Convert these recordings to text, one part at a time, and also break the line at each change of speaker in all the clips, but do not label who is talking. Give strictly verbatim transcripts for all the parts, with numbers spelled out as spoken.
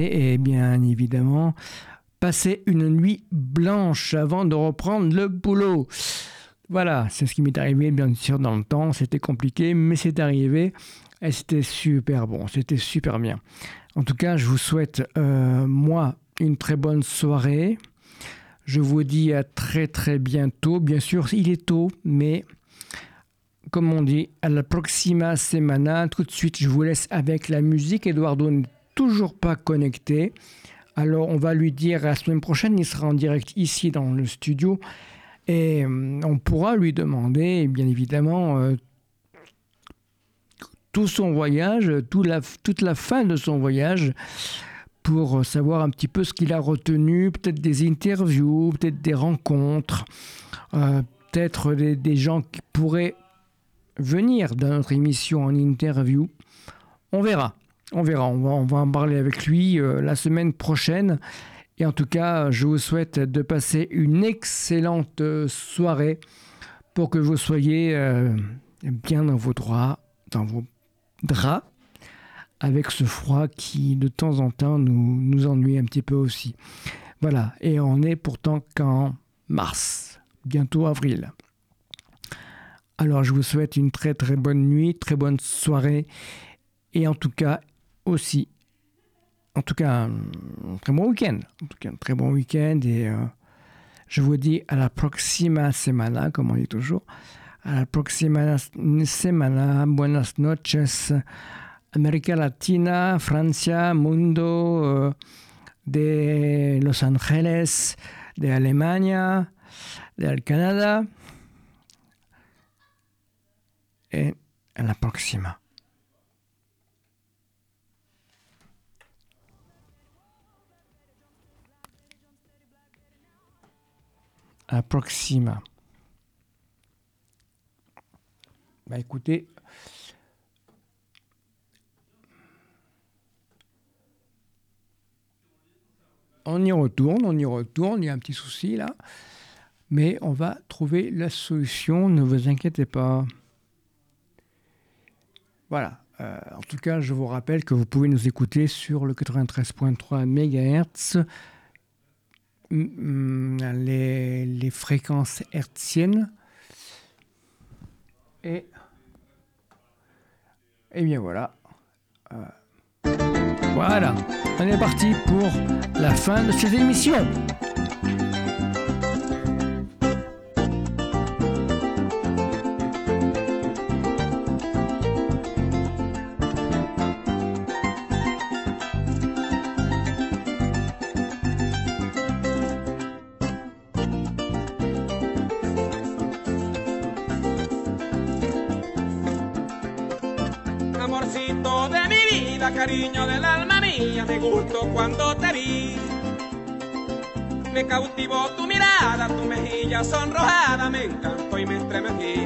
et bien évidemment passer une nuit blanche avant de reprendre le boulot. Voilà, c'est ce qui m'est arrivé bien sûr dans le temps, c'était compliqué mais c'est arrivé et c'était super bon, c'était super bien. En tout cas, je vous souhaite euh, moi une très bonne soirée. Je vous dis à très très bientôt. Bien sûr, il est tôt, mais comme on dit, à la proxima semana. Tout de suite, je vous laisse avec la musique. Eduardo n'est toujours pas connecté. Alors, on va lui dire la semaine prochaine, il sera en direct ici dans le studio. Et on pourra lui demander, bien évidemment, euh, tout son voyage, tout la, toute la fin de son voyage, pour savoir un petit peu ce qu'il a retenu, peut-être des interviews, peut-être des rencontres, euh, peut-être des, des gens qui pourraient venir dans notre émission en interview. On verra, on verra, on va, on va en parler avec lui euh, la semaine prochaine. Et en tout cas, je vous souhaite de passer une excellente soirée pour que vous soyez euh, bien dans vos draps, dans vos draps, avec ce froid qui, de temps en temps, nous, nous ennuie un petit peu aussi. Voilà, et on est pourtant qu'en mars, bientôt avril. Alors, je vous souhaite une très très bonne nuit, très bonne soirée, et en tout cas, aussi, en tout cas, un, un très bon week-end. En tout cas, un très bon week-end, et euh, je vous dis à la proxima semana, comme on dit toujours. À la proxima semana, buenas noches, América Latina, Francia, mundo, uh, de Los Ángeles, de Alemania, del Canadá. Et à la proxima. À la proxima. Bah écoutez, on y retourne, on y retourne, il y a un petit souci là, mais on va trouver la solution, ne vous inquiétez pas. Voilà, euh, en tout cas, je vous rappelle que vous pouvez nous écouter sur le quatre-vingt-treize virgule trois mégahertz, les, les fréquences hertziennes, et, et bien voilà. Euh, voilà, on est parti pour la fin de cette émission.
Amorcito de mi vida, cariño del alma mía, me gustó cuando te vi. Me cautivó tu mirada, tu mejilla sonrojada, me encantó y me estremecí.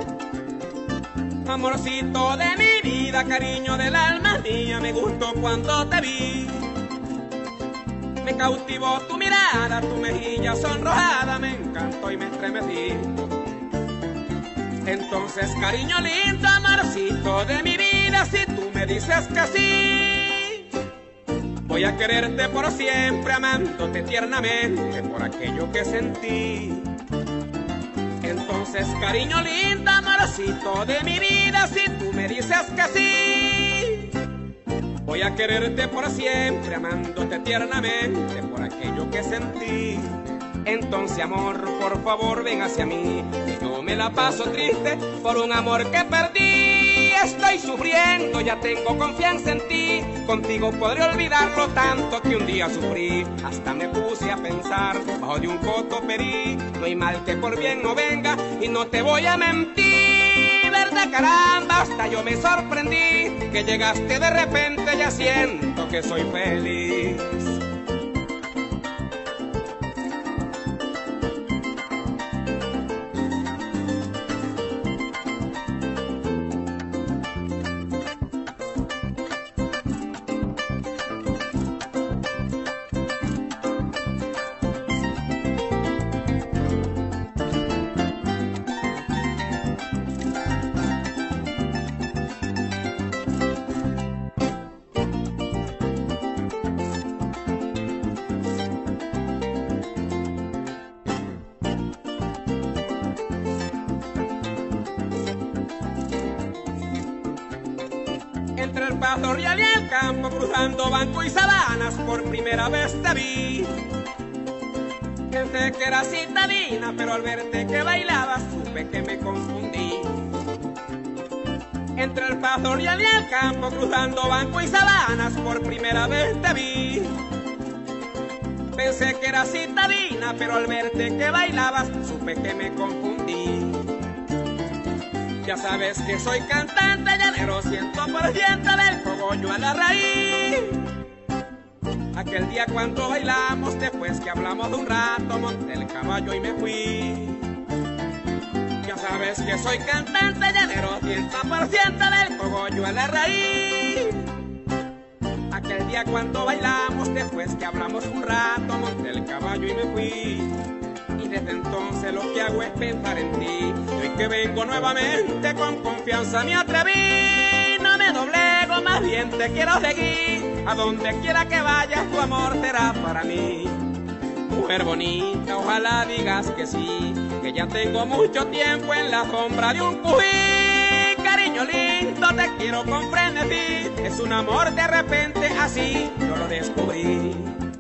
Amorcito de mi vida, cariño del alma mía, me gustó cuando te vi. Me cautivó tu mirada, tu mejilla sonrojada, me encantó y me estremecí. Entonces, cariño lindo, amorcito de mi vida, si tú me dices que sí, voy a quererte por siempre, amándote tiernamente por aquello que sentí. Entonces, cariño lindo, amorcito de mi vida, si tú me dices que sí, voy a quererte por siempre, amándote tiernamente por aquello que sentí. Entonces, amor, por favor, ven hacia mí, que yo me la paso triste por un amor que perdí. Estoy sufriendo, ya tengo confianza en ti, contigo podré olvidarlo tanto que un día sufrí. Hasta me puse a pensar, bajo de un coto perí, no hay mal que por bien no venga, y no te voy a mentir. Verdad, caramba, hasta yo me sorprendí, que llegaste de repente, ya siento que soy feliz. Entre el Paso Real y el campo, cruzando banco y sabanas, por primera vez te vi. Pensé que eras citadina, pero al verte que bailabas, supe que me confundí. Entre el Paso Real y el campo, cruzando banco y sabanas, por primera vez te vi. Pensé que eras citadina, pero al verte que bailabas, supe que me confundí. Ya sabes que soy cantante llanero, ciento por ciento del cogollo a la raíz. Aquel día cuando bailamos, después que hablamos de un rato, monté el caballo y me fui. Ya sabes que soy cantante llanero, ciento por ciento del cogollo a la raíz. Aquel día cuando bailamos, después que hablamos un rato, monté el caballo y me fui. Y desde entonces lo que hago es pensar en ti. Hoy que vengo nuevamente con confianza me atreví. No me doblego, más bien te quiero seguir. A donde quiera que vayas tu amor será para mí. Mujer bonita, ojalá digas que sí, que ya tengo mucho tiempo en la sombra de un cují. Cariño lindo, te quiero con frenesí. Es un amor de repente así, yo lo descubrí.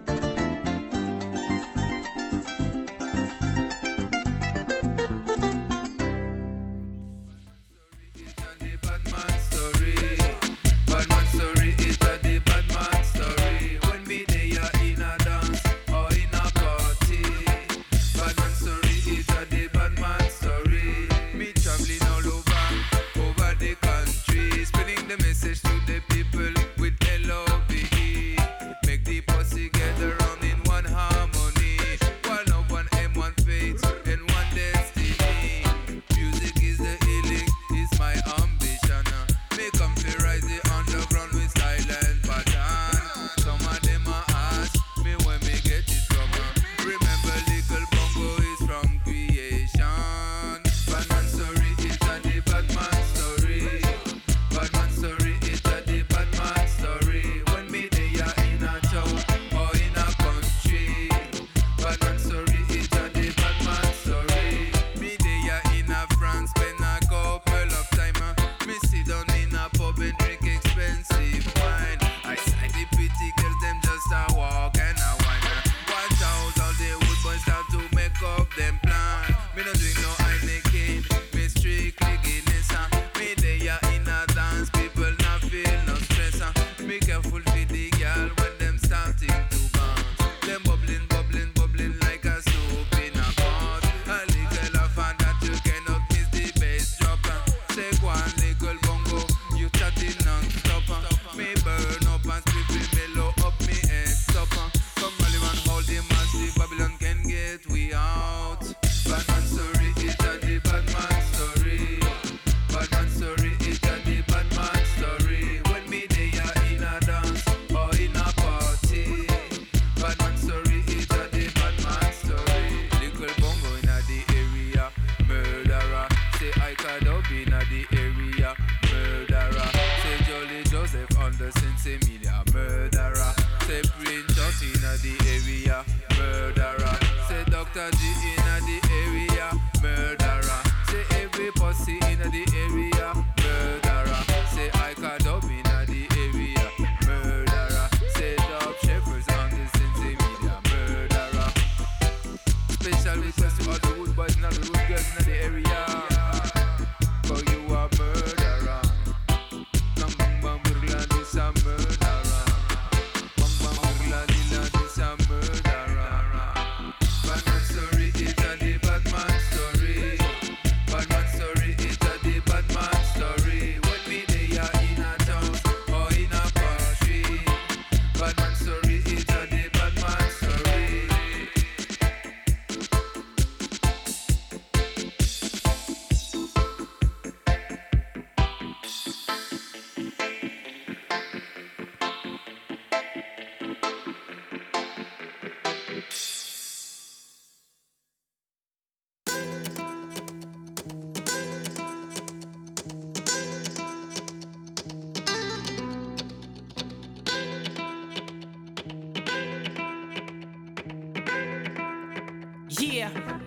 Yeah,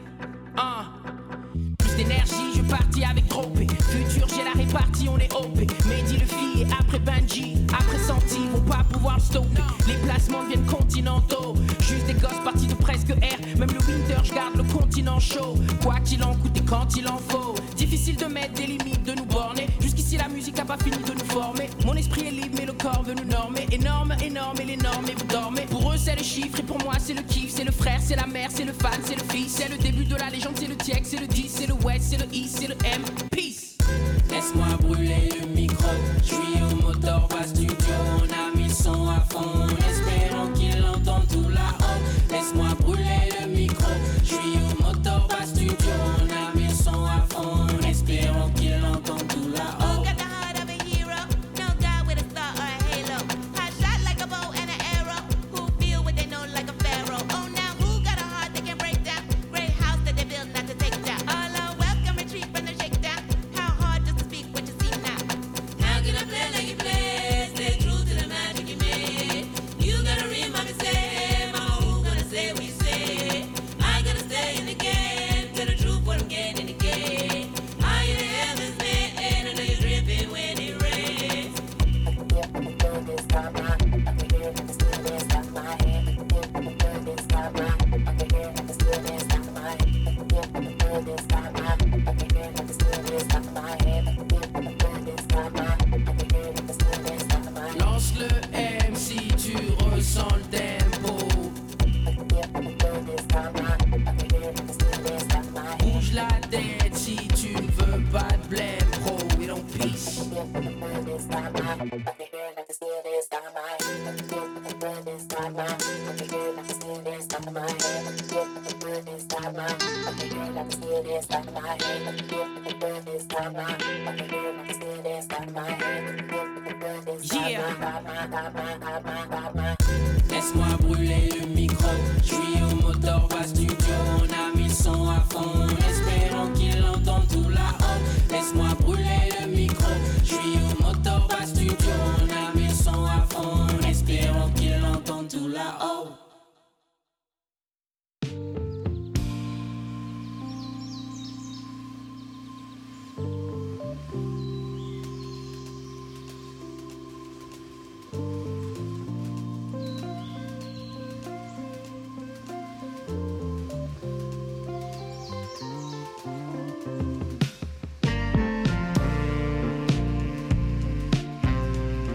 uh. Plus d'énergie, je partis avec trop P. Futur, j'ai la répartie, on est O P. Mehdi le fille et après Benji. costaud. Les placements deviennent continentaux. Juste des gosses partis de presque air. Même le winter, je garde le continent chaud. Quoi qu'il en coûte et quand il en faut. Difficile de mettre des limites, de nous borner. Jusqu'ici la musique a pas fini de nous former. Mon esprit est libre mais le corps veut nous normer. Énorme, énorme et les normes et vous dormez. Pour eux c'est le chiffre et pour moi c'est le kiff. C'est le frère, c'est la mère, c'est le fan, c'est le fils. C'est le début de la légende, c'est le T X, c'est le dix, c'est le West, c'est le I, c'est le M. Peace.
Laisse-moi brûler le micro. Je suis au moteur bas studio. On a mis le son à fond. Espérons qu'il entend tout là-haut. Laisse-moi brûler le micro. Je suis au moteur bas studio. On a mis le son à fond. Espérons qu'il entend tout là-haut.
Got the heart of a hero, no guy with a star or a halo. Hot shot like a bow and an arrow. Who feel what they know like a pharaoh? Oh, now who got a heart they can break down? Great house that they build not to take down. All are welcome, retreat from the shakedown. How hard just to speak what you see now? How can I play like you play? Stay true to the magic you made. You gotta read my mistake. Mama, who gonna say what you say? I gotta stay in the game. Tell the truth what I'm getting in the game. I in the heavens, man. I know you're dripping when it rains.
Lance le M si tu ressens le tempo. Bouge la tête si tu ne veux pas de blême, bro. We don't peace.
Laisse-moi brûler le micro. Je suis